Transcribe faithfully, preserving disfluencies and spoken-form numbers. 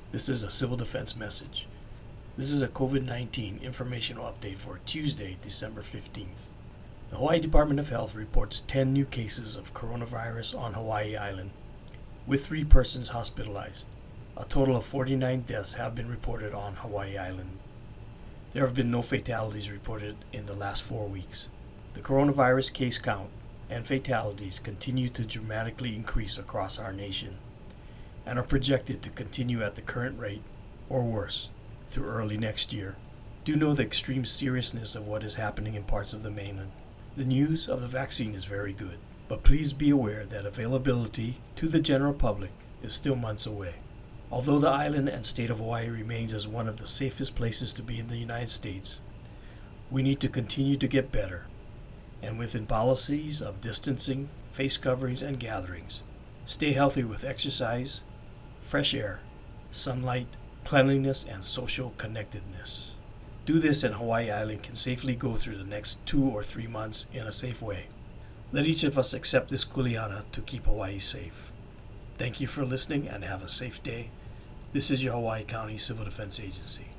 This is a civil defense message. This is a COVID nineteen informational update for Tuesday, December fifteenth. The Hawaii Department of Health reports ten new cases of coronavirus on Hawaii Island, with three persons hospitalized. A total of forty-nine deaths have been reported on Hawaii Island. There have been no fatalities reported in the last four weeks. The coronavirus case count and fatalities continue to dramatically increase across our nation and are projected to continue at the current rate or worse through early next year. Do know the extreme seriousness of what is happening in parts of the mainland. The news of the vaccine is very good, but please be aware that availability to the general public is still months away. Although the island and state of Hawaii remains as one of the safest places to be in the United States, we need to continue to get better, and within policies of distancing, face coverings, and gatherings, stay healthy with exercise, fresh air, sunlight, cleanliness, and social connectedness. Do this and Hawaii Island can safely go through the next two or three months in a safe way. Let each of us accept this kuleana to keep Hawaii safe. Thank you for listening and have a safe day. This is your Hawaii County Civil Defense Agency.